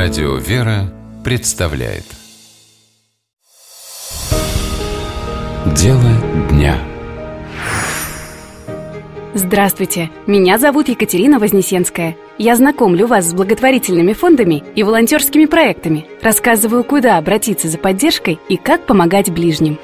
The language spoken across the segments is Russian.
Радио «Вера» представляет Дело дня. Здравствуйте, меня зовут Екатерина Вознесенская. Я знакомлю вас с благотворительными фондами и волонтерскими проектами, рассказываю, куда обратиться за поддержкой и как помогать ближним.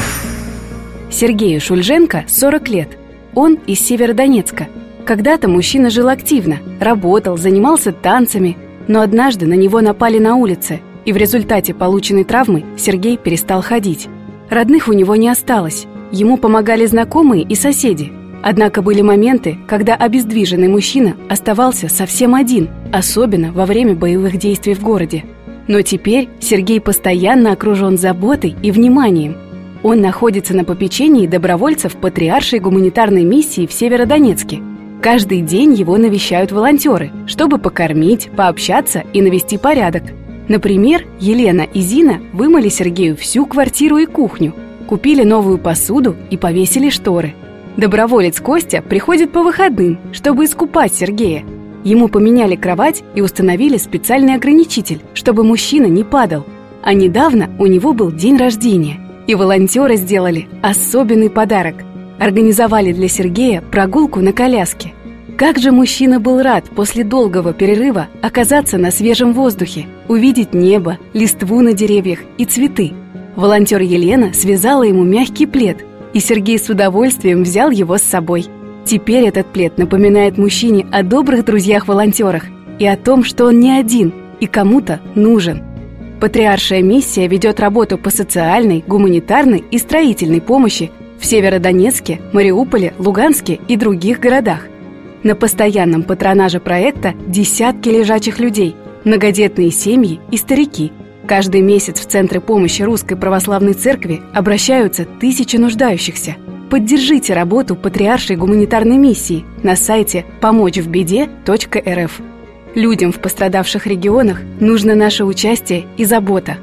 Сергею Шульженко 40 лет. Он из Северодонецка. Когда-то мужчина жил активно, работал, занимался танцами, но однажды на него напали на улице, и в результате полученной травмы Сергей перестал ходить. Родных у него не осталось, ему помогали знакомые и соседи. Однако были моменты, когда обездвиженный мужчина оставался совсем один, особенно во время боевых действий в городе. Но теперь Сергей постоянно окружен заботой и вниманием. Он находится на попечении добровольцев Патриаршей гуманитарной миссии в Северодонецке. Каждый день его навещают волонтеры, чтобы покормить, пообщаться и навести порядок. Например, Елена и Зина вымыли Сергею всю квартиру и кухню, купили новую посуду и повесили шторы. Доброволец Костя приходит по выходным, чтобы искупать Сергея. Ему поменяли кровать и установили специальный ограничитель, чтобы мужчина не падал. А недавно у него был день рождения, и волонтеры сделали особенный подарок. Организовали для Сергея прогулку на коляске. Как же мужчина был рад после долгого перерыва оказаться на свежем воздухе, увидеть небо, листву на деревьях и цветы. Волонтер Елена связала ему мягкий плед, и Сергей с удовольствием взял его с собой. Теперь этот плед напоминает мужчине о добрых друзьях-волонтерах и о том, что он не один и кому-то нужен. Патриаршая миссия ведет работу по социальной, гуманитарной и строительной помощи в Северодонецке, Мариуполе, Луганске и других городах. На постоянном патронаже проекта десятки лежачих людей, многодетные семьи и старики. Каждый месяц в Центры помощи Русской Православной Церкви обращаются тысячи нуждающихся. Поддержите работу Патриаршей гуманитарной миссии на сайте помочьвбеде.рф. Людям в пострадавших регионах нужно наше участие и забота.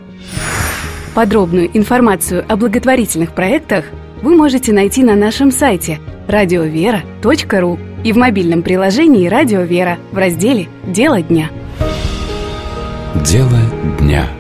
Подробную информацию о благотворительных проектах вы можете найти на нашем сайте radiovera.ru и в мобильном приложении «Радио Вера» в разделе «Дело дня». Дело дня.